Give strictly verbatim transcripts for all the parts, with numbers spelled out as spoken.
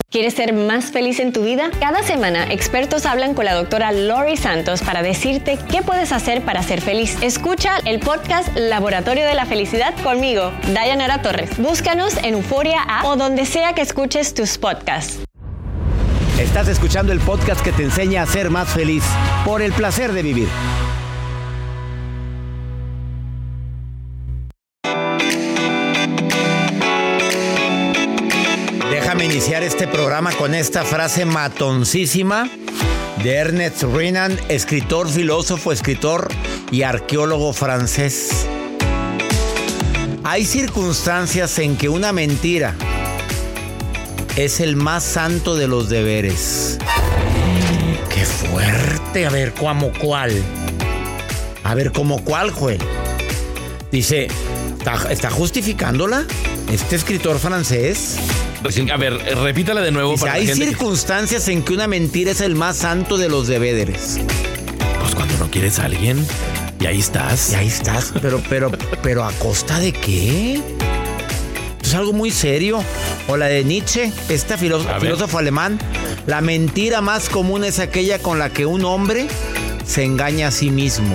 ¿Quieres ser más feliz en tu vida? Cada semana, expertos hablan con la doctora Lori Santos para decirte qué puedes hacer para ser feliz. Escucha el podcast Laboratorio de la Felicidad conmigo, Dayanara Torres. Búscanos en Euforia App o donde sea que escuches tus podcasts. Estás escuchando el podcast que te enseña a ser más feliz por el placer de vivir. Déjame iniciar este programa con esta frase matoncísima de Ernest Renan, escritor, filósofo, escritor y arqueólogo francés. Hay circunstancias en que una mentira es el más santo de los deberes. ¡Qué fuerte! A ver, ¿cómo cuál? A ver, ¿cómo cuál, Joel? Dice, ¿está, está justificándola este escritor francés? A ver, repítala de nuevo. Dice, para hay la gente circunstancias que... en que una mentira es el más santo de los deberes. Pues cuando no quieres a alguien, y ahí estás. Y ahí estás, pero, pero, pero ¿a costa de qué? Es algo muy serio. O la de Nietzsche, este filósofo, filósofo alemán. La mentira más común es aquella con la que un hombre se engaña a sí mismo.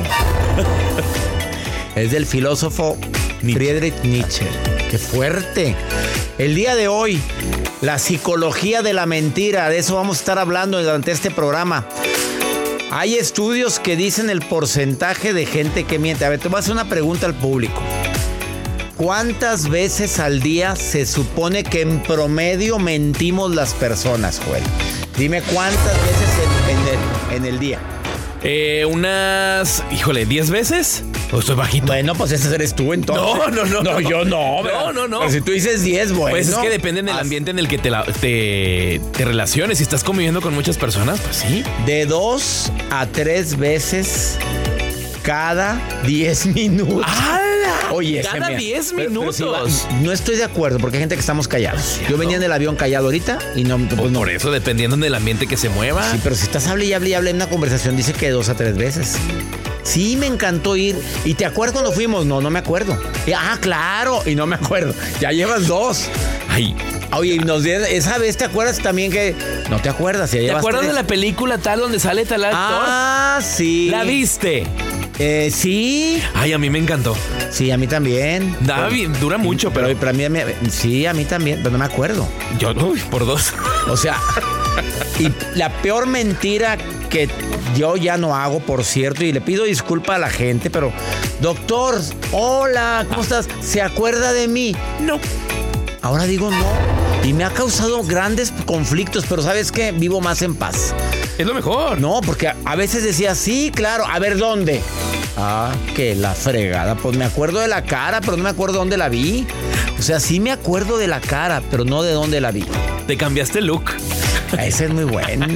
Es del filósofo Nietzsche. Friedrich Nietzsche. ¡Qué fuerte! El día de hoy, la psicología de la mentira. De eso vamos a estar hablando durante este programa. Hay estudios que dicen el porcentaje de gente que miente. A ver, te voy a hacer una pregunta al público. ¿Cuántas veces al día se supone que en promedio mentimos las personas, Joel? Dime cuántas veces en, en, el, en el día. Eh, unas, híjole, ¿diez veces? ¿O estoy bajito? Bueno, pues ese eres tú entonces. No, no, no. No, yo no. No, no, no. Pero si tú dices diez, bueno. Pues es que depende del ambiente en el que te, la, te, te relaciones. Si estás conviviendo con muchas personas, pues sí. De dos a tres veces cada diez minutos. ¡Hala! Oye, cada me... diez pero, minutos. Pero si va... No estoy de acuerdo porque hay gente que estamos callados. Yo venía en el avión callado ahorita y no... Pues no. Por eso, dependiendo del ambiente que se mueva. Sí, pero si estás hable y hable y hable en una conversación, dice que dos a tres veces. Sí, me encantó ir. ¿Y te acuerdas cuando fuimos? No, no me acuerdo. Y, ah, claro. Y no me acuerdo. Ya llevas dos. Ay. Oye, y nos dieron, esa vez te acuerdas también que... No te acuerdas. Ya ¿Te acuerdas tres? de la película tal donde sale tal actor? Ah, sí. ¿La viste? Eh, sí. Ay, a mí me encantó. Sí, a mí también. Da, pero, dura mucho, pero... Pero para mí, sí, a mí también, pero no me acuerdo. Yo, uy, por dos. O sea, y la peor mentira que yo ya no hago, por cierto, y le pido disculpa a la gente, pero... Doctor, hola, ¿cómo ah. estás? ¿Se acuerda de mí? No. Ahora digo no. Y me ha causado grandes conflictos, pero ¿sabes qué? Vivo más en paz. Es lo mejor. No, porque a veces decía, sí, claro, a ver, ¿dónde? Ah, que la fregada. Pues me acuerdo de la cara, pero no me acuerdo dónde la vi. O sea, sí me acuerdo de la cara, pero no de dónde la vi. Te cambiaste el look. Esa es muy buena.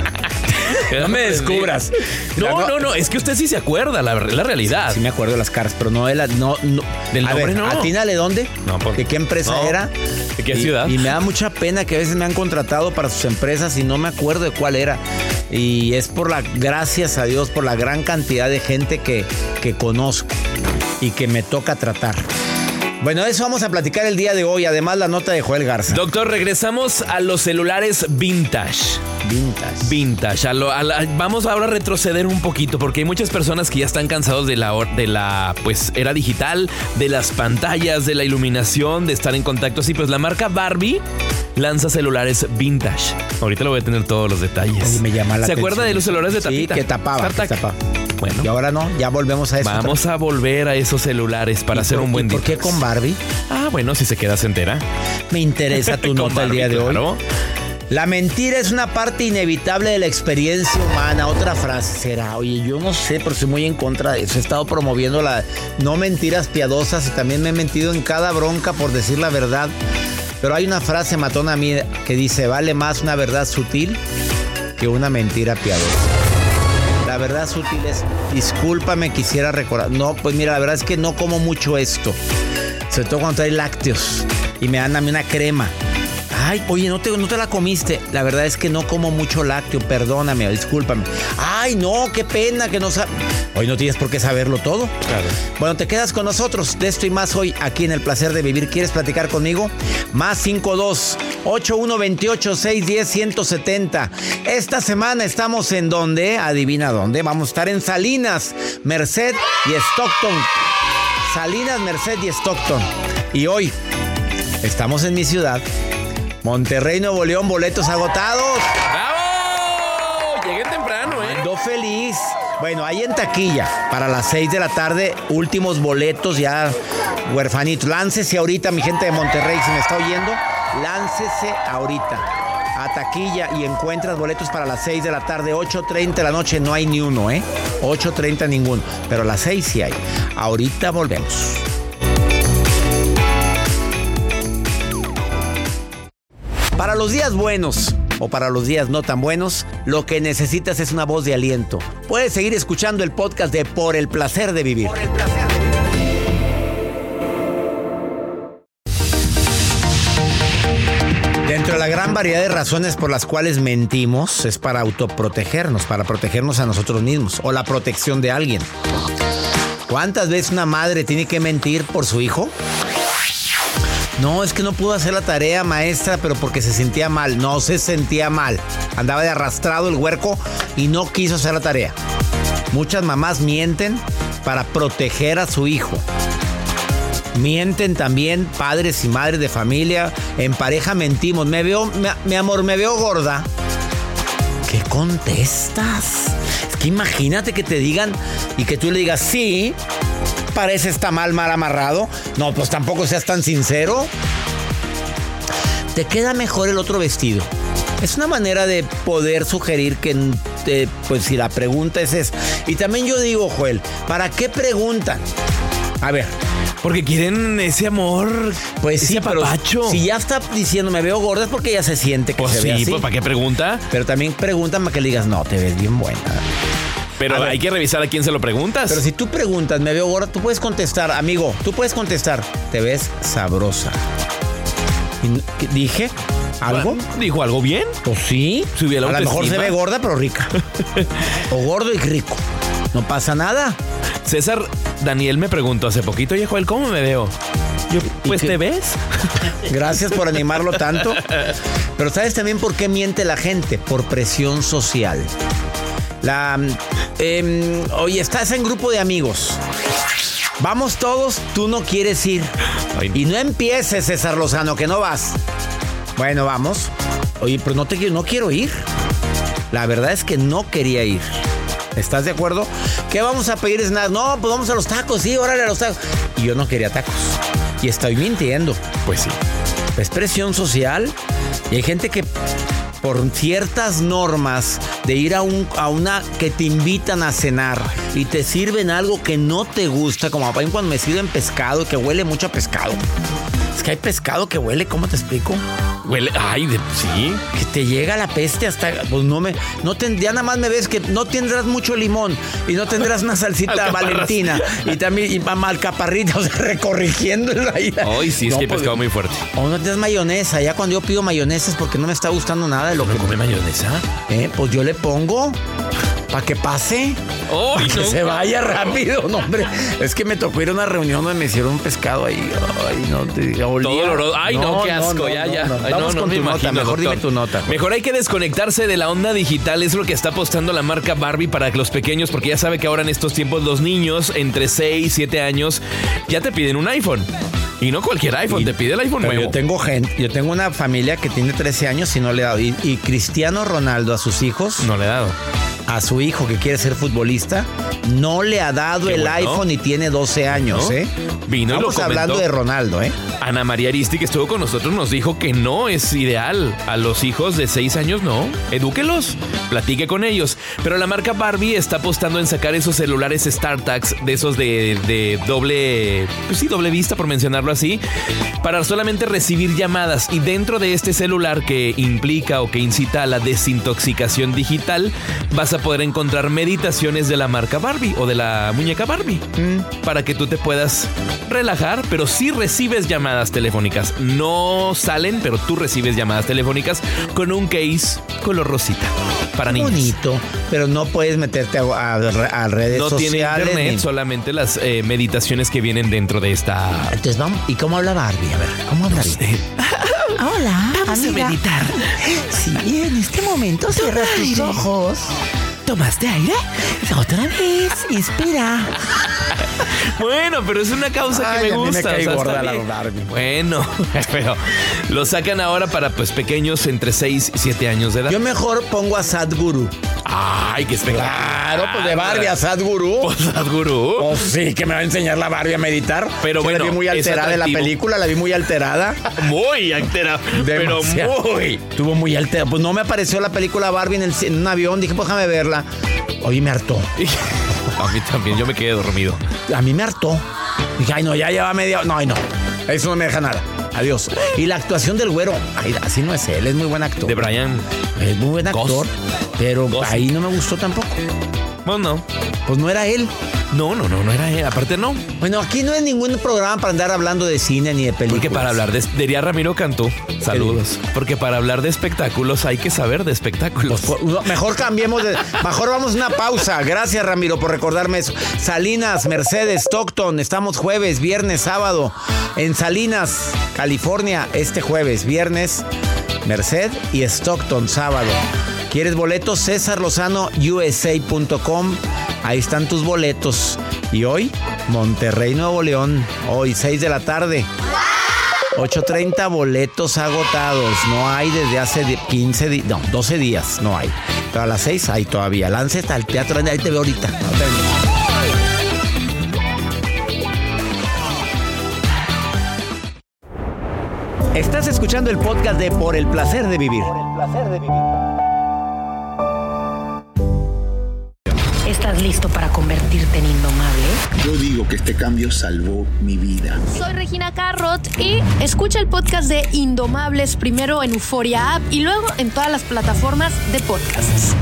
No me descubras. No, no, no, no, es que usted sí se acuerda, la, la realidad. Sí, sí me acuerdo de las caras, pero no de la... No, no. Del nombre, a ver, no. atínale dónde, no, por... de qué empresa no. era. ¿De qué y, ciudad? Y me da mucha pena que a veces me han contratado para sus empresas y no me acuerdo de cuál era. Y es por la... Gracias a Dios por la gran cantidad de gente que, que conozco y que me toca tratar. Bueno, de eso vamos a platicar el día de hoy. Además, la nota de Joel Garza. Doctor, regresamos a los celulares vintage. Vintage. Vintage. A lo, a la, vamos ahora a retroceder un poquito porque hay muchas personas que ya están cansados de la, de la pues, era digital, de las pantallas, de la iluminación, de estar en contacto. Sí, pues la marca Barbie lanza celulares vintage. Ahorita lo voy a tener todos los detalles. Oye, me llama la ¿Se atención. acuerda de los celulares de tapita? Sí, que tapaba, que tapaba. Bueno. Y ahora no, ya volvemos a eso. Vamos a volver a esos celulares para hacer por, un buen día. ¿Por qué con Barbie? Ah, bueno, si se queda se entera. Me interesa tu nota Barbie, el día de claro. hoy. La mentira es una parte inevitable de la experiencia humana. Otra frase será, oye, yo no sé, pero estoy muy en contra de eso. He estado promoviendo la no mentiras piadosas y también me he metido en cada bronca por decir la verdad. Pero hay una frase matona a mí que dice, vale más una verdad sutil que una mentira piadosa. La verdad sutil es, discúlpame, quisiera recordar. No, pues mira, la verdad es que no como mucho esto. Sobre todo cuando trae lácteos y me dan a mí una crema. Ay, oye, no te, no te la comiste. La verdad es que no como mucho lácteo, perdóname, discúlpame. Ay, no, qué pena que no sabes. Hoy no tienes por qué saberlo todo. Claro. Bueno, te quedas con nosotros de esto y más hoy aquí en El Placer de Vivir. ¿Quieres platicar conmigo? Más cinco dos ocho uno dos ocho, seis uno cero, uno siete cero. Esta semana estamos en donde, adivina dónde, vamos a estar en Salinas, Merced y Stockton. Salinas, Merced y Stockton. Y hoy estamos en mi ciudad, Monterrey, Nuevo León, boletos agotados. ¡Bravo! Llegué temprano, ¿eh? Ando feliz. Bueno, ahí en taquilla, para las seis de la tarde, últimos boletos ya huerfanitos. Láncese ahorita, mi gente de Monterrey, si me está oyendo, láncese ahorita a taquilla y encuentras boletos para las seis de la tarde, ocho treinta de la noche, no hay ni uno, ¿eh? ocho treinta ninguno, pero a las seis sí hay. Ahorita volvemos. Para los días buenos o para los días no tan buenos, lo que necesitas es una voz de aliento. Puedes seguir escuchando el podcast de Por el Placer de Vivir. Por el placer de vivir. Dentro de la gran variedad de razones por las cuales mentimos, es para autoprotegernos, para protegernos a nosotros mismos o la protección de alguien. ¿Cuántas veces una madre tiene que mentir por su hijo? No, es que no pudo hacer la tarea, maestra, pero porque se sentía mal. No se sentía mal. Andaba de arrastrado el huerco y no quiso hacer la tarea. Muchas mamás mienten para proteger a su hijo. Mienten también padres y madres de familia. En pareja mentimos. Me veo, mi, mi amor, me veo gorda. ¿Qué contestas? Es que imagínate que te digan y que tú le digas sí. Parece está mal, mal amarrado. No, pues tampoco seas tan sincero. Te queda mejor el otro vestido. Es una manera de poder sugerir que, te, pues si la pregunta es esa. Y también yo digo, Joel, ¿para qué preguntan? A ver. Porque quieren ese amor, pues ese sí, apapacho. Pero si ya está diciendo me veo gorda es porque ya se siente que pues se sí, ve así. Pues ¿para qué pregunta? Pero también preguntan para que le digas, no, te ves bien buena. Pero hay que revisar a quién se lo preguntas. Pero si tú preguntas, me veo gorda, tú puedes contestar, amigo, tú puedes contestar, te ves sabrosa. ¿Y ¿Dije algo? ¿Dijo algo bien? Pues sí. Subí la a lo mejor autoestima. se ve gorda, pero rica. O gordo y rico. No pasa nada. César Daniel me preguntó hace poquito, oye, Joel, ¿cómo me veo? Yo, pues, ¿te ves? Gracias por animarlo tanto. Pero ¿sabes también por qué miente la gente? Por presión social. La, eh, oye, estás en grupo de amigos. Vamos todos, tú no quieres ir. Ay. Y no empieces, César Lozano, que no vas. Bueno, vamos. Oye, pero no, te, no quiero ir. La verdad es que no quería ir. ¿Estás de acuerdo? ¿Qué vamos a pedir? Es nada. No, pues vamos a los tacos, sí, órale a los tacos. Y yo no quería tacos. Y estoy mintiendo. Pues sí. Es presión social. Y hay gente que por ciertas normas de ir a, un, a una que te invitan a cenar y te sirven algo que no te gusta, como a mí cuando me sirven pescado, que huele mucho a pescado. Es que hay pescado que huele, ¿cómo te explico? Huele, ay, de, sí. Que te llega la peste hasta, pues no me, no ten, ya nada más me ves que no tendrás mucho limón y no tendrás una salsita Valentina y también y malcaparrita, o sea, recorrigiéndolo ahí. Ay, sí, es no, que hay pues, pescado muy fuerte. O no tienes mayonesa, ya cuando yo pido mayonesa es porque no me está gustando nada de lo ¿No que come mayonesa? Eh, pues yo le pongo para que pase. Oh, para que no. se vaya rápido. No, hombre. Es que me tocó ir a una reunión donde me hicieron un pescado ahí. Ay, no te diga. Todo oloroso. Ay, no, no, qué asco. No, no, ya, no, ya. No, no. Ay, Vamos no, con no tu me nota. imagino, Mejor doctor. dime tu nota. Mejor hay que desconectarse de la onda digital. Es lo que está apostando la marca Barbie para los pequeños, porque ya sabe que ahora en estos tiempos los niños entre seis y siete años ya te piden un iPhone. Y no cualquier iPhone, y, te pide el iPhone nuevo. Yo tengo gente, yo tengo una familia que tiene trece años y no le he dado. Y, y Cristiano Ronaldo a sus hijos. No le he dado. A su hijo que quiere ser futbolista, no le ha dado Qué el bueno. iPhone y tiene doce años, ¿no? ¿eh? Vino Estamos y lo hablando de Ronaldo, ¿eh? Ana María Aristi, que estuvo con nosotros, nos dijo que no es ideal. A los hijos de seis años, no. Edúquelos, platique con ellos. Pero la marca Barbie está apostando en sacar esos celulares StarTags, de esos de, de doble, pues sí, doble vista, por mencionarlo así, para solamente recibir llamadas. Y dentro de este celular que implica o que incita a la desintoxicación digital, vas a poder encontrar meditaciones de la marca Barbie o de la muñeca Barbie, mm. para que tú te puedas relajar, pero sí recibes llamadas telefónicas. No salen, pero tú recibes llamadas telefónicas con un case color rosita para niños. Bonito, pero no puedes meterte a, a, a redes no sociales. No tiene internet, ni... solamente las eh, meditaciones que vienen dentro de esta. Entonces vamos, ¿y cómo habla Barbie? A ver, ¿cómo habla? No sé. Hola, Vamos amiga. a meditar. Sí, en este momento cierras tus aire. ojos. ¿Tomaste aire? Otra vez, inspira. Bueno, pero es una causa Ay, que me a mí me gusta. cae o sea, gorda está la bien. Barbie. Bueno, pero lo sacan ahora para pues pequeños entre seis y siete años de edad. Yo mejor pongo a Sadhguru. Ay, qué espectacular. Claro, pues de Barbie a Sadhguru. Pues, Sadhguru. Oh, sí, que me va a enseñar la Barbie a meditar. Pero Yo bueno, la vi muy es alterada en la atractivo. película, la vi muy alterada. Muy altera, pero Demasiado. muy. Estuvo muy alterada. Pues no me apareció la película Barbie en, el, en un avión. Dije, pues déjame verla. Oye, me hartó. A mí también, yo me quedé dormido. A mí me hartó. Dije, ay, no, ya lleva media... No, ay, no. Eso no me deja nada. Adiós. Y la actuación del güero. Ay, así no es él. Es muy buen actor. De Brian. Es muy buen actor. Ghost. Pero Ghost. ahí no me gustó tampoco. Bueno, no. Pues no era él. No, no, no, no era él. Aparte no. Bueno, aquí no es ningún programa para andar hablando de cine ni de películas. Porque para hablar de... Diría Ramiro Cantú. Saludos. Porque para hablar de espectáculos hay que saber de espectáculos. Pues, no, mejor cambiemos de... Mejor vamos a una pausa. Gracias, Ramiro, por recordarme eso. Salinas, Mercedes, Stockton. Estamos jueves, viernes, sábado. En Salinas, California, este jueves, viernes, Merced y Stockton, sábado. ¿Quieres boletos? César Lozano U S A punto com. Ahí están tus boletos. Y hoy, Monterrey, Nuevo León. Hoy, seis de la tarde. ocho treinta boletos agotados. No hay desde hace quince días. No, doce días no hay. Pero a las seis hay todavía. Lánzate al teatro. Ahí te veo ahorita. No te veo. Estás escuchando el podcast de Por el Placer de Vivir. Por el Placer de Vivir. ¿Estás listo para convertirte en indomable? Yo digo que este cambio salvó mi vida. Soy Regina Carrot y escucha el podcast de Indomables primero en Euforia App y luego en todas las plataformas de podcasts.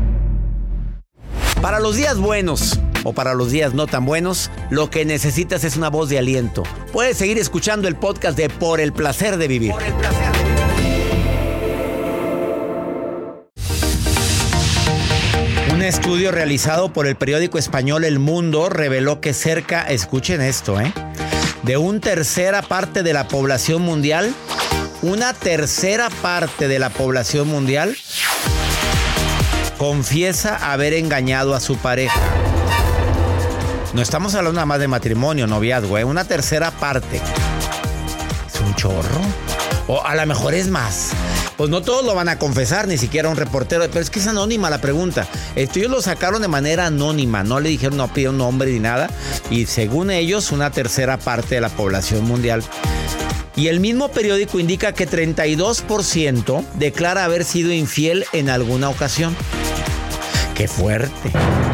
Para los días buenos o para los días no tan buenos, lo que necesitas es una voz de aliento. Puedes seguir escuchando el podcast de Por el Placer de Vivir. Por el placer de vivir. Un estudio realizado por el periódico español El Mundo reveló que cerca, escuchen esto, ¿eh? de una tercera parte de la población mundial, una tercera parte de la población mundial confiesa haber engañado a su pareja. No estamos hablando nada más de matrimonio, noviazgo, ¿eh? Una tercera parte. ¿Es un chorro? O a lo mejor es más. Pues no todos lo van a confesar, ni siquiera un reportero. Pero es que es anónima la pregunta. Esto ellos lo sacaron de manera anónima. No le dijeron, no pidieron nombre ni nada. Y según ellos, una tercera parte de la población mundial. Y el mismo periódico indica que treinta y dos por ciento declara haber sido infiel en alguna ocasión. ¡Qué fuerte!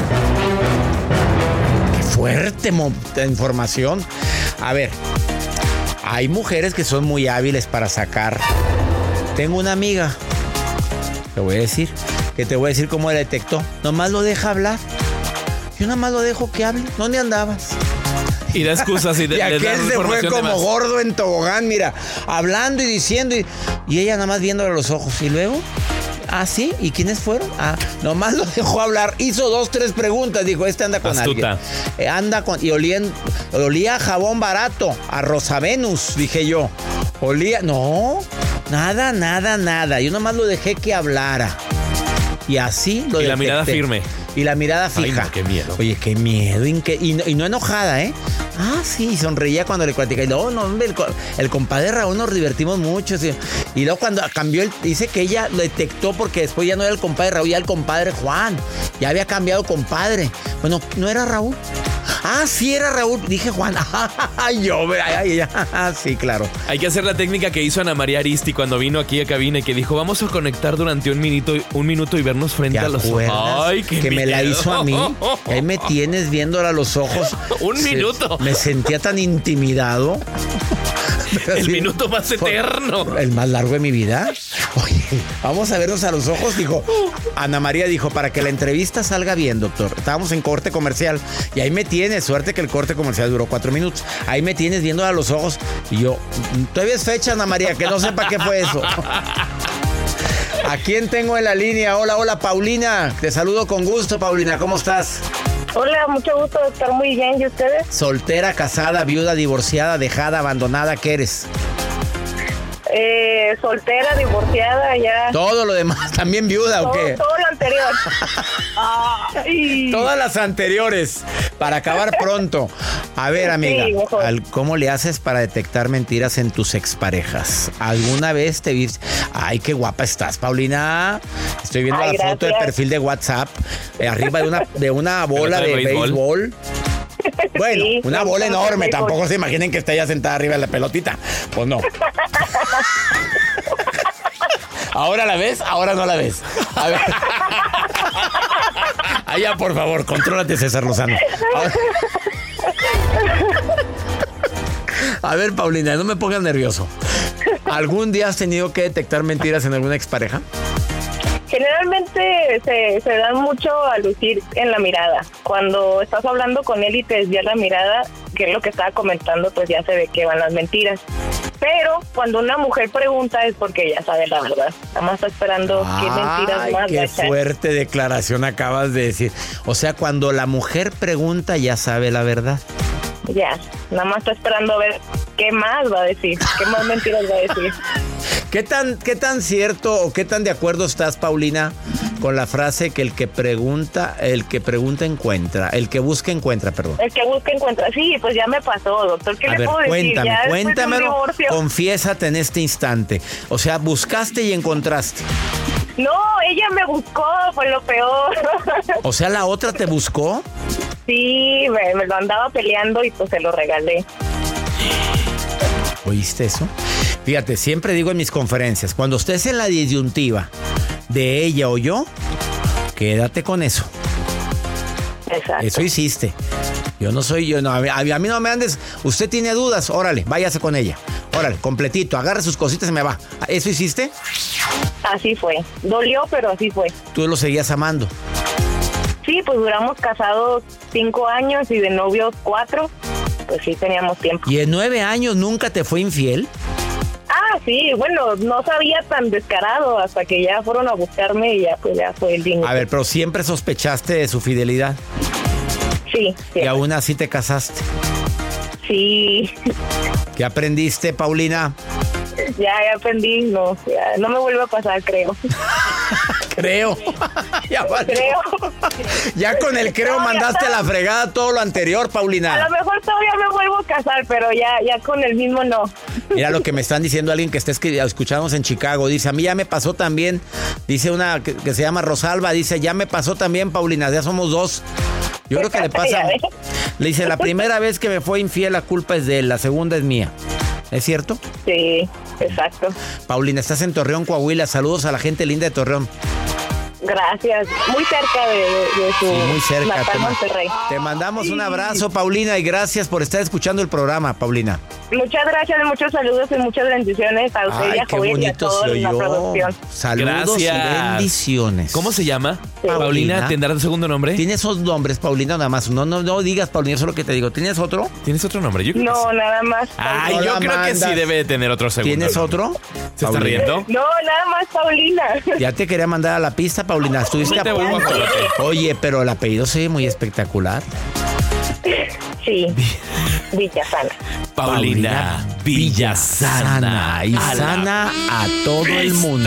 ¡Qué fuerte mo- información! A ver, hay mujeres que son muy hábiles para sacar. Tengo una amiga, te voy a decir, que te voy a decir cómo la detectó. Nomás lo deja hablar. Yo nomás lo dejo que hable. ¿Dónde andabas? Y da excusas y, de, Y les aquel dan se fue información de como más. gordo en tobogán, mira, hablando y diciendo. Y, y ella nada más viéndole los ojos. Y luego, ah, sí, ¿y quiénes fueron? Ah, nomás lo dejó hablar. Hizo dos, tres preguntas. Dijo, este anda con Astuta. alguien. Eh, anda con. Y olía, olía a jabón barato, a Rosa Venus, dije yo. Olía. No, nada, nada, nada. Yo nomás lo dejé que hablara. Y así lo Y la detecté. mirada firme. Y la mirada fija. Ay, no, qué miedo. Oye, qué miedo. inque- Y no, y no enojada, ¿eh? Ah, sí, sonreía cuando le platicaba. Y luego, no, hombre, el, co- el compadre Raúl nos divertimos mucho. Sí. Y luego cuando cambió, el, dice que ella lo detectó porque después ya no era el compadre Raúl, ya el compadre Juan. Ya había cambiado compadre. Bueno, ¿no era Raúl? Ah, sí era Raúl. Dije Juan. Ay, yo, ay, ay, ay, sí, claro. Hay que hacer la técnica que hizo Ana María Aristi cuando vino aquí a cabina y que dijo, vamos a conectar durante un minuto, un minuto y vernos frente ¿Te a los ojos. acuerdas Ay, qué que me la miedo. hizo a mí? Y ahí me tienes viéndola a los ojos. Un Se- minuto. Me sentía tan intimidado. Pero El sí, minuto más fue eterno. El más largo de mi vida. Oye, vamos a vernos a los ojos, dijo. Ana María dijo, para que la entrevista salga bien, doctor. Estábamos en corte comercial y ahí me tienes. Suerte que el corte comercial duró cuatro minutos. Ahí me tienes viendo a los ojos y yo, todavía es fecha, Ana María, que no sepa qué fue eso. ¿A quién tengo en la línea? Hola, hola, Paulina. Te saludo con gusto, Paulina. ¿Cómo estás? Hola, mucho gusto de estar muy bien. ¿Y ustedes? Soltera, casada, viuda, divorciada, dejada, abandonada, ¿qué eres? Eh, soltera, divorciada, ya. Todo lo demás, ¿también viuda todo, o qué? todo lo anterior. Ay. Todas las anteriores, para acabar pronto. A ver, amiga, Sí, mejor. al- ¿cómo le haces para detectar mentiras en tus exparejas? ¿Alguna vez te viste? Ay, qué guapa estás, Paulina. Estoy viendo Ay, la foto del gracias. perfil de WhatsApp, eh, arriba de una, de una bola ¿Pelota de de béisbol? béisbol. Bueno, Sí, una sí, bola sí, enorme, sí, tampoco se imaginen que esté ya sentada arriba de la pelotita. Pues no. ¿Ahora la ves? Ahora no la ves. A ver. Allá, por favor, contrólate, César Lozano. A ver. A ver, Paulina, no me pongas nervioso. ¿Algún día has tenido que detectar mentiras en alguna expareja? Generalmente se, se dan mucho a lucir en la mirada. Cuando estás hablando con él y te desvías la mirada, que es lo que estaba comentando, pues ya se ve que van las mentiras. Pero cuando una mujer pregunta es porque ya sabe la verdad. Nada más está esperando qué mentiras Ay, más va a qué echar. fuerte declaración acabas de decir. O sea, cuando la mujer pregunta ya sabe la verdad. Ya, nada más está esperando a ver qué más va a decir, qué más mentiras va a decir. ¿Qué tan, qué tan cierto o qué tan de acuerdo estás, Paulina, con la frase que el que pregunta, el que pregunta encuentra, el que busca encuentra, perdón? El que busca encuentra. Sí, pues ya me pasó, doctor. ¿Qué A le ver, puedo decir? cuéntame, Ya después de un cuéntamelo, divorcio- confiésate en este instante. O sea, buscaste y encontraste. No, ella me buscó, fue lo peor. O sea, la otra te buscó. Sí, me, me lo andaba peleando y pues se lo regalé. ¿Oíste eso? Fíjate, siempre digo en mis conferencias, cuando estés en la disyuntiva de ella o yo, quédate con eso. Exacto. Eso hiciste. Yo no soy yo, no, a, mí, a mí no me andes. Usted tiene dudas, órale, váyase con ella. Órale, completito, agarre sus cositas y me va. ¿Eso hiciste? Así fue. Dolió, pero así fue. Tú lo seguías amando. Sí, pues duramos casados cinco años y de novios cuatro. Pues sí, teníamos tiempo. ¿Y en nueve años nunca te fue infiel? Ah, sí, bueno, no sabía tan descarado hasta que ya fueron a buscarme y ya pues ya fue el límite. A ver, pero siempre sospechaste de su fidelidad. Sí, sí. Y aún así te casaste. Sí, ¿Qué aprendiste, Paulina? ya, ya aprendí, no, ya, no me vuelve a pasar, creo. Creo. ya, valió. Creo. Ya con el creo No, ya mandaste a está. la fregada todo lo anterior, A Paulina. lo mejor todavía me vuelvo a casar, pero ya, ya con el mismo no. Mira lo que me están diciendo alguien que está escri- escuchándonos en Chicago. Dice, a mí ya me pasó también. Dice una que, que se llama Rosalba. Dice, ya me pasó también, Paulina. Ya somos dos. Yo creo que le pasa. Ya ves. Le dice, la primera vez que me fue infiel, la culpa es de él. La segunda es mía. ¿Es cierto? Sí, exacto. Paulina, estás en Torreón, Coahuila. Saludos a la gente linda de Torreón. Gracias. Muy cerca de, de su Sí, muy cerca. natal Te, ma- Monterrey. te mandamos un abrazo, Paulina, y gracias por estar escuchando el programa, Paulina. Muchas gracias, muchos saludos y muchas bendiciones a usted y Ay, a qué Joel y a bonito toda se la oyó. producción. Saludos y Gracias. bendiciones. ¿Cómo se llama? Sí. Paulina, ¿tendrá un segundo nombre? ¿Tienes esos nombres, Paulina, nada más? No, no, no digas, Paulina, eso es lo que te digo. ¿Tienes otro? ¿Tienes otro nombre? Yo creo que No, sí. nada más. Ay, No yo la creo que sí mandas. debe de tener otro segundo. ¿Tienes nombre. otro? ¿Se está Paulina. riendo? No, nada más Paulina. Ya te quería mandar a la pista, Paulina. Estuviste No a te vuelvo a punto. colocar. Oye, pero el apellido se ve muy espectacular. Sí, Villasana. Paulina Villasana. Y A la sana a todo el mundo.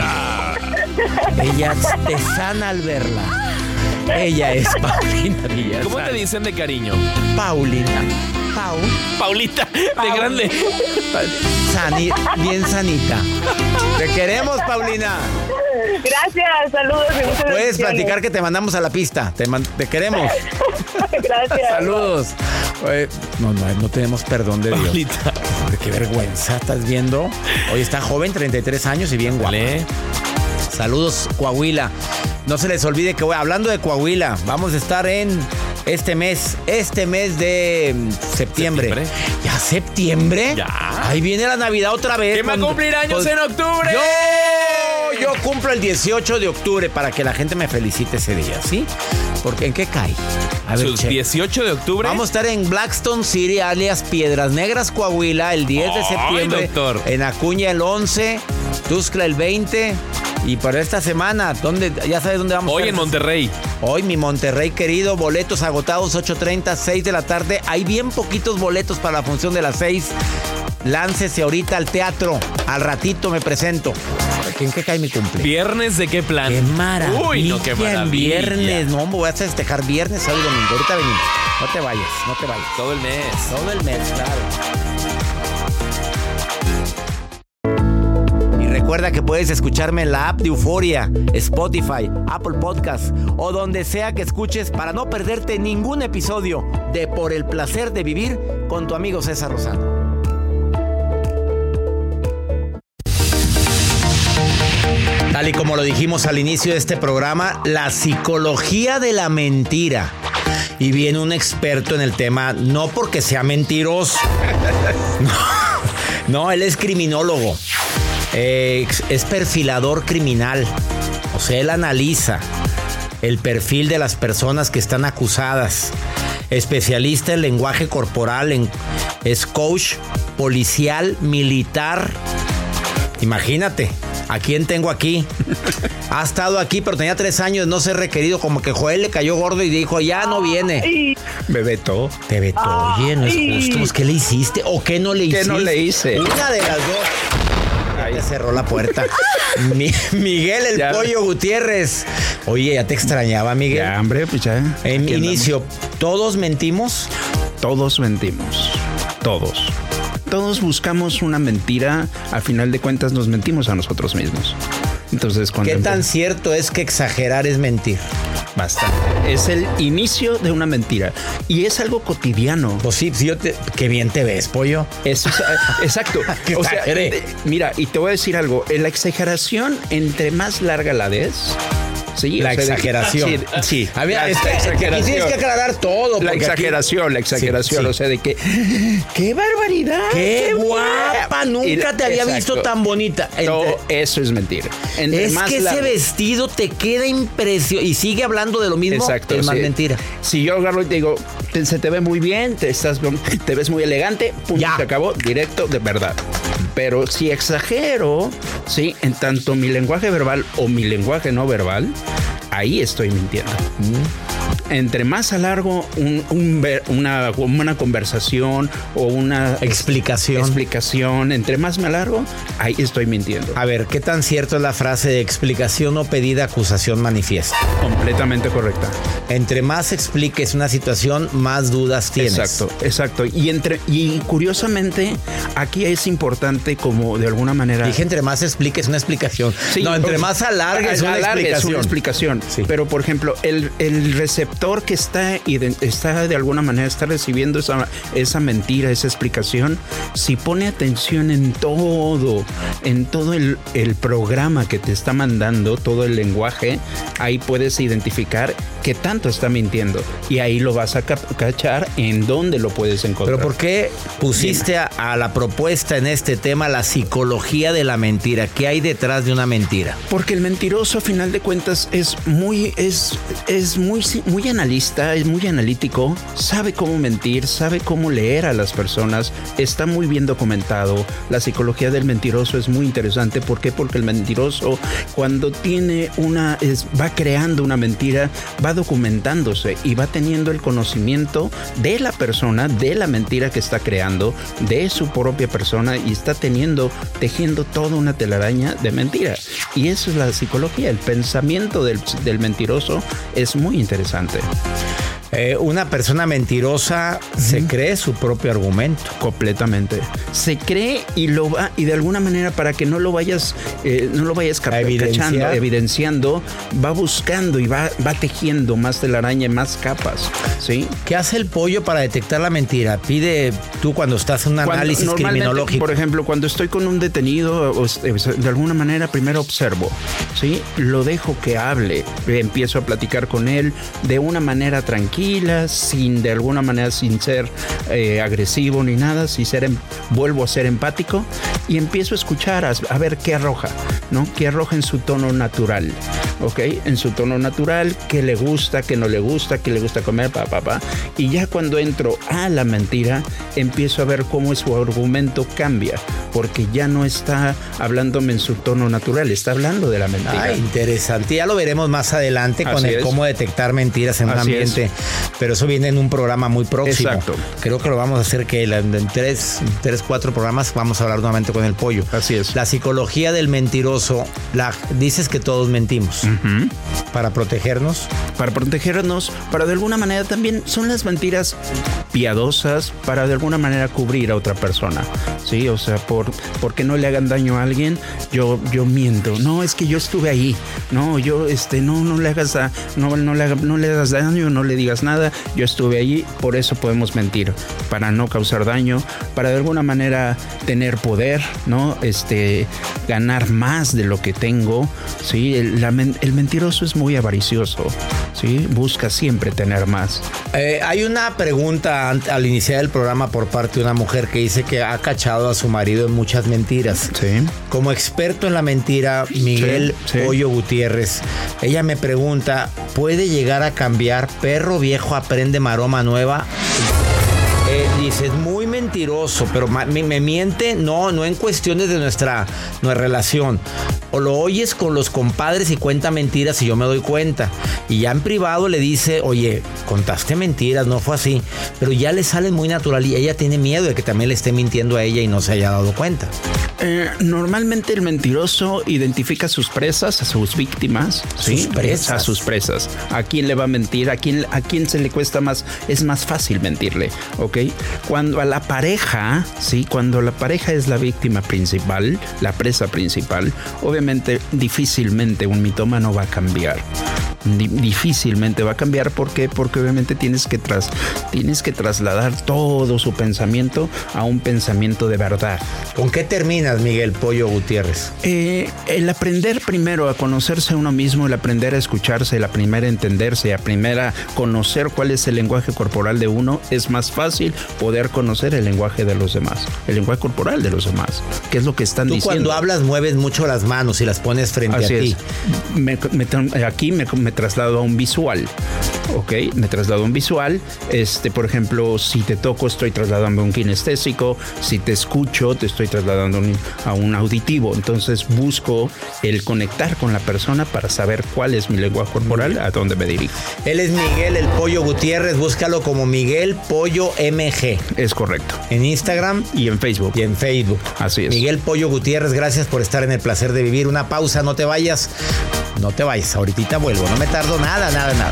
Ella te sana al verla. Ella es Paulina Villasana. ¿Cómo te dicen de cariño? Paulina. Pau. Paulita, de grande. Sani- bien sanita. Te queremos, Paulina. Gracias, saludos y muchas Puedes bendiciones. platicar que te mandamos a la pista. Te, man- te queremos. Gracias. Saludos. Oye, no, no, no tenemos perdón de Dios. Paulita. Hombre, qué vergüenza, ¿estás viendo? Hoy está joven, treinta y tres años y bien guapa. Vale. Saludos, Coahuila. No se les olvide que, hablando de Coahuila, vamos a estar en este mes, este mes de mm, septiembre. ¿Septiembre? ¿Ya septiembre? Ya. Ahí viene la Navidad otra vez. ¿Quién va a Con- cumplir años con- en octubre? Yo, yo cumplo el dieciocho de octubre para que la gente me felicite ese día, ¿sí? Porque ¿en qué cae? A ver, Sus che. dieciocho de octubre. Vamos a estar en Blackstone City, alias Piedras Negras, Coahuila, el diez de Ay, septiembre. doctor. En Acuña el once, Tuxtla el veinte, Y para esta semana, ¿dónde? Ya sabes dónde vamos. Hoy a en Monterrey. Hoy mi Monterrey querido, boletos agotados, ocho treinta, seis de la tarde. Hay bien poquitos boletos para la función de las seis. Láncese ahorita al teatro. Al ratito me presento. ¿En qué cae mi cumple? ¿Viernes de qué plan? ¡Qué maravilla! Uy, no, qué maravilla. Viernes, no, me voy a festejar viernes, sábado y domingo. Ahorita venimos. No te vayas, no te vayas. Todo el mes. Todo el mes, claro. Recuerda que puedes escucharme en la app de Euforia, Spotify, Apple Podcast o donde sea que escuches para no perderte ningún episodio de Por el Placer de Vivir con tu amigo César Lozano. Tal y como lo dijimos al inicio de este programa, la psicología de la mentira. Y viene un experto en el tema, no porque sea mentiroso. No, no, él es criminólogo. Eh, es perfilador criminal. O sea, él analiza el perfil de las personas que están acusadas. Especialista en lenguaje corporal, en, es coach policial, militar. Imagínate, ¿a quién tengo aquí? Ha estado aquí, pero tenía tres años, no ser requerido. Como que Joel le cayó gordo y dijo, ya no viene. Me vetó. Te vetó. Oye, no es justo. ¿Qué le hiciste? ¿O qué no le hiciste? ¿Qué no le hice? Una de las dos. Ahí te cerró la puerta. Mi, Miguel el ya. Pollo Gutiérrez. Oye, ya te extrañaba, Miguel. Ya, hombre, pues ya. En inicio, ¿todos mentimos? Todos mentimos. Todos. Todos buscamos una mentira. Al final de cuentas nos mentimos a nosotros mismos. Entonces, ¿qué tan cierto es que exagerar es mentir? Bastante. Es el inicio de una mentira. Y es algo cotidiano. Pues sí, sí yo te, qué bien te ves, Pollo. Eso es, exacto. O sea, eh, mira, y te voy a decir algo. La exageración, entre más larga la des... Sí, la o sea, exageración. De, sí, sí. A ver, la este, exageración. Aquí tienes que aclarar todo. La exageración, aquí... la exageración. Sí, sí. O sea, de que... ¡Qué barbaridad! ¡Qué, qué guapa! Nunca y, te había exacto. visto tan bonita. No, Entre... eso es mentira. Entre es más que largo. Ese vestido te queda impresionante. Y sigue hablando de lo mismo. Exacto. Es más sí. mentira. Si yo agarro y te digo, te, se te ve muy bien, te, estás, te ves muy elegante, pum, ya. Se acabó, directo, de verdad. Pero si exagero, sí, en tanto mi lenguaje verbal o mi lenguaje no verbal, ahí estoy mintiendo. Mm. Entre más alargo un, un, una, una conversación o una explicación. explicación, entre más me alargo, ahí estoy mintiendo. A ver, ¿qué tan cierto es la frase de explicación no pedida, acusación manifiesta? Completamente correcta. Entre más expliques una situación, más dudas tienes. Exacto, exacto. Y, entre, y curiosamente, aquí es importante como de alguna manera... Dije, entre más expliques una explicación. Sí, no, entre más alargues una explicación. una explicación. Sí. Pero, por ejemplo, el, el receptor que está, está de alguna manera está recibiendo esa, esa mentira, esa explicación, si pone atención en todo, en todo el, el programa que te está mandando, todo el lenguaje, ahí puedes identificar qué tanto está mintiendo y ahí lo vas a cachar en dónde lo puedes encontrar. Pero ¿por qué pusiste a, a la propuesta en este tema la psicología de la mentira? ¿Qué hay detrás de una mentira? Porque el mentiroso, a final de cuentas, es muy, es, es muy, muy analista, es muy analítico, sabe cómo mentir, sabe cómo leer a las personas, está muy bien documentado. La psicología del mentiroso es muy interesante. ¿Por qué? Porque el mentiroso, cuando tiene una, es, va creando una mentira, va documentándose y va teniendo el conocimiento de la persona, de la mentira que está creando, de su propia persona, y está teniendo, tejiendo toda una telaraña de mentira. Y eso es la psicología. El pensamiento del, del mentiroso es muy interesante. Eh, una persona mentirosa uh-huh. se cree su propio argumento. Completamente. Se cree y lo va, y de alguna manera, para que no lo vayas, eh, no lo vayas cap- cachando, evidenciando, va buscando y va, va tejiendo más telaraña y más capas. ¿Sí? ¿Qué hace el pollo para detectar la mentira? Pide tú cuando estás en un cuando, análisis criminológico. Por ejemplo, cuando estoy con un detenido, de alguna manera primero observo, ¿sí? Lo dejo que hable, empiezo a platicar con él de una manera tranquila, sin de alguna manera sin ser eh, agresivo ni nada, sin ser, vuelvo a ser empático y empiezo a escuchar, a, a ver qué arroja, ¿no? Qué arroja en su tono natural. ¿ok? En su tono natural, qué le gusta, qué no le gusta, qué le gusta comer, pa, pa, pa. Y ya cuando entro a la mentira, empiezo a ver cómo su argumento cambia, porque ya no está hablándome en su tono natural, está hablando de la mentira. Ah, interesante. Ya lo veremos más adelante con Así el es. cómo detectar mentiras en un Así ambiente. es. Pero eso viene en un programa muy próximo. Exacto. Creo que lo vamos a hacer que en tres, tres, cuatro programas vamos a hablar nuevamente con el pollo. Así es. La psicología del mentiroso. La, dices que todos mentimos. Uh-huh. Para protegernos. Para protegernos, para de alguna manera también son las mentiras piadosas para de alguna manera cubrir a otra persona, ¿sí? O sea, por porque no le hagan daño a alguien, yo yo miento. No, es que yo estuve ahí. No, yo este no no le hagas a, no no le haga, no le hagas daño, no le digas nada. Yo estuve allí, por eso podemos mentir, para no causar daño, para de alguna manera tener poder, ¿no? Este ganar más de lo que tengo, ¿sí? El, la, el mentiroso es muy avaricioso, ¿sí? Busca siempre tener más. Eh, hay una pregunta al iniciar el programa por parte de una mujer que dice que ha cachado a su marido en muchas mentiras. Sí. Como experto en la mentira, Miguel sí, sí. Pollo Gutiérrez, ella me pregunta, ¿puede llegar a cambiar? Perro viejo aprende maroma nueva. Eh, dice, es muy mentiroso, pero ma- me, me miente, no, no en cuestiones de nuestra, nuestra relación. O lo oyes con los compadres y cuenta mentiras y yo me doy cuenta. Y ya en privado le dice, oye, contaste mentiras, no fue así. Pero ya le sale muy natural y ella tiene miedo de que también le esté mintiendo a ella y no se haya dado cuenta. Eh, normalmente el mentiroso identifica a sus presas, a sus víctimas, ¿sí? Sus presas. A sus presas. ¿A quién le va a mentir? ¿A quién, a quién se le cuesta más? Es más fácil mentirle, ¿ok? Cuando a la pareja, ¿sí? Cuando la pareja es la víctima principal, la presa principal, obviamente difícilmente un mitómano va a cambiar. Difícilmente va a cambiar. ¿Por qué? Porque obviamente tienes que, tras, tienes que trasladar todo su pensamiento a un pensamiento de verdad. ¿Con qué terminas, Miguel Pollo Gutiérrez? Eh, el aprender primero a conocerse a uno mismo, el aprender a escucharse, el aprender a entenderse, el aprender a conocer cuál es el lenguaje corporal de uno, es más fácil poder conocer el lenguaje de los demás, el lenguaje corporal de los demás, qué es lo que están Tú diciendo. cuando hablas mueves mucho las manos y las pones frente Así a ti. es. Me, me, aquí me, me traslado a un visual. Ok, me traslado a un visual. Este, por ejemplo, si te toco, estoy trasladando a un kinestésico. Si te escucho, te estoy trasladando a un auditivo. Entonces busco el conectar con la persona para saber cuál es mi lenguaje corporal, a dónde me dirijo. Él es Miguel el Pollo Gutiérrez. Búscalo como Miguel Pollo M G. Es correcto. En Instagram y en Facebook. Y en Facebook. Así es. Miguel Pollo Gutiérrez, gracias por estar en el placer de vivir. Una pausa, no te vayas. No te vayas, ahorita vuelvo. No me tardo nada, nada, nada.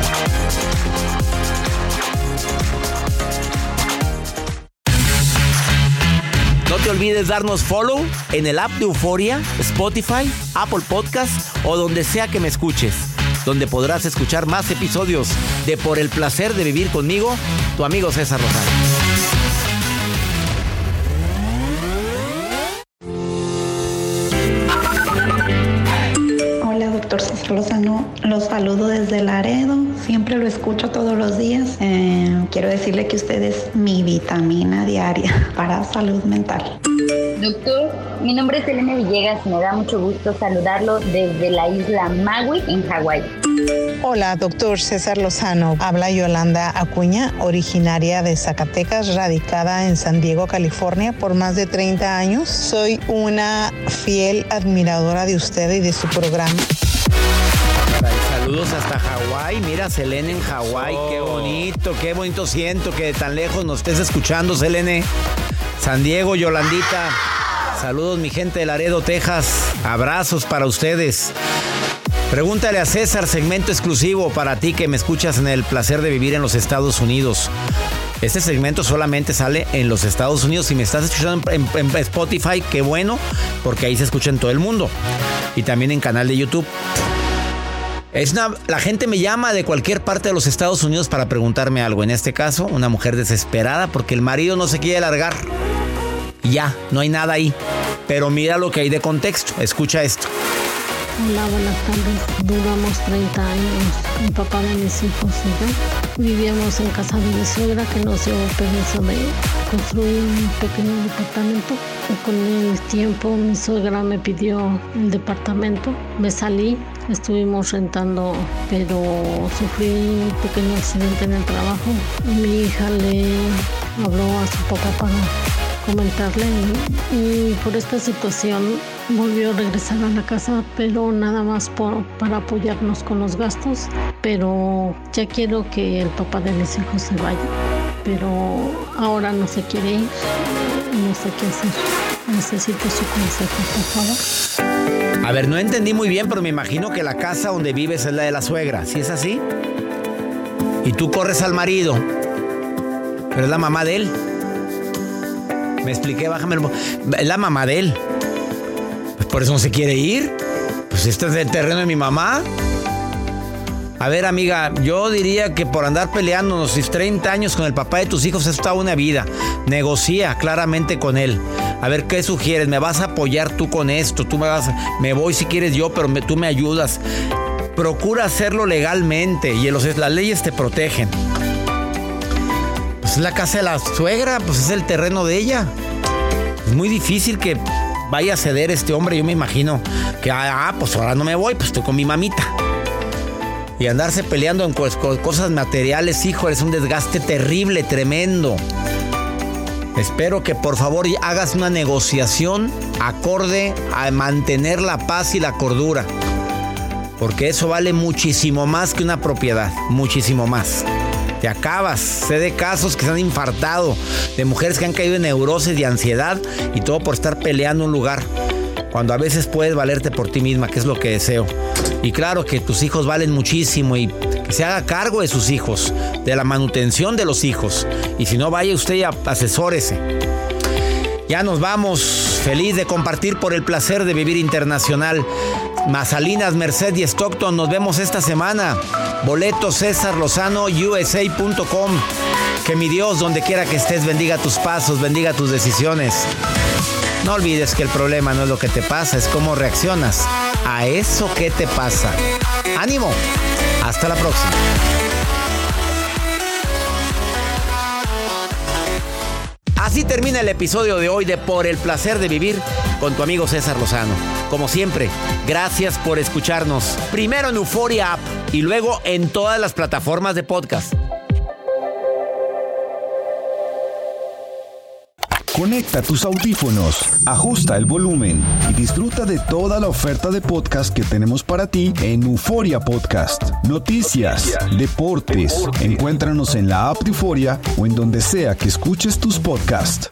No te olvides darnos follow en el app de Euforia, Spotify, Apple Podcast o donde sea que me escuches, donde podrás escuchar más episodios de Por el placer de vivir conmigo, tu amigo César Lozano. Hola, doctor César Lozano. Los saludo desde Laredo. Siempre lo escucho todos los días. Eh, quiero decirle que usted es mi vitamina diaria para salud mental. Doctor, mi nombre es Elena Villegas y me da mucho gusto saludarlo desde la isla Maui, en Hawái. Hola, doctor César Lozano. Habla Yolanda Acuña, originaria de Zacatecas, radicada en San Diego, California, por más de treinta años. Soy una fiel admiradora de usted y de su programa. Saludos hasta Hawái. Mira, Selene en Hawái. Oh. Qué bonito, qué bonito siento que de tan lejos nos estés escuchando, Selene. San Diego, Yolandita. Saludos, mi gente de Laredo, Texas. Abrazos para ustedes. Pregúntale a César, segmento exclusivo para ti que me escuchas en el placer de vivir en los Estados Unidos. Este segmento solamente sale en los Estados Unidos. Si me estás escuchando en, en, en Spotify, qué bueno, porque ahí se escucha en todo el mundo. Y también en canal de YouTube. Es una, la gente me llama de cualquier parte de los Estados Unidos para preguntarme algo. En este caso, una mujer desesperada porque el marido no se quiere largar. Ya, no hay nada ahí. Pero mira lo que hay de contexto. Escucha esto. Hola, buenas tardes. Duramos treinta años. Mi papá de mis hijos y yo vivíamos en casa de mi suegra que nos dio permiso de construir un pequeño departamento. Y con el tiempo mi suegra me pidió el departamento. Me salí estuvimos rentando, pero sufrí un pequeño accidente en el trabajo. Mi hija le habló a su papá para comentarle y, y por esta situación volvió a regresar a la casa, pero nada más por, para apoyarnos con los gastos. Pero ya quiero que el papá de mis hijos se vaya, pero ahora no se quiere ir, no sé qué hacer. Necesito su consejo, por favor. A ver, no entendí muy bien, pero me imagino que la casa donde vives es la de la suegra, ¿sí es así? Y tú corres al marido, pero es la mamá de él. Me expliqué, bájame el... Es la mamá de él. Pues por eso no se quiere ir. Pues este es el terreno de mi mamá. A ver, amiga, yo diría que por andar peleándonos treinta años con el papá de tus hijos es toda una vida. Negocia claramente con él. A ver, ¿qué sugieres? ¿Me vas a apoyar tú con esto? Tú me vas... Me voy si quieres yo, pero me, tú me ayudas. Procura hacerlo legalmente y los, las leyes te protegen. Pues es la casa de la suegra, pues es el terreno de ella. Es muy difícil que vaya a ceder este hombre. Yo me imagino que, ah, pues ahora no me voy, pues estoy con mi mamita. Y andarse peleando en co- co- cosas materiales, hijo, es un desgaste terrible, tremendo. Espero que por favor hagas una negociación acorde a mantener la paz y la cordura. Porque eso vale muchísimo más que una propiedad, muchísimo más. Te acabas. Sé de casos que se han infartado, de mujeres que han caído en neurosis y ansiedad y todo por estar peleando un lugar. Cuando a veces puedes valerte por ti misma, que es lo que deseo. Y claro que tus hijos valen muchísimo y que se haga cargo de sus hijos, de la manutención de los hijos. Y si no, vaya usted y asesórese. Ya nos vamos. Feliz de compartir por el placer de vivir internacional. Mazalinas, Merced y Stockton. Nos vemos esta semana. Boletos César Lozano U S A punto com. Que mi Dios, donde quiera que estés, bendiga tus pasos, bendiga tus decisiones. No olvides que el problema no es lo que te pasa, es cómo reaccionas a eso que te pasa. ¡Ánimo! Hasta la próxima. Así termina el episodio de hoy de Por el Placer de Vivir con tu amigo César Lozano. Como siempre, gracias por escucharnos. Primero en Euforia App y luego en todas las plataformas de podcast. Conecta tus audífonos, ajusta el volumen y disfruta de toda la oferta de podcast que tenemos para ti en Euforia Podcast. Noticias, deportes, encuéntranos en la app de Euforia o en donde sea que escuches tus podcasts.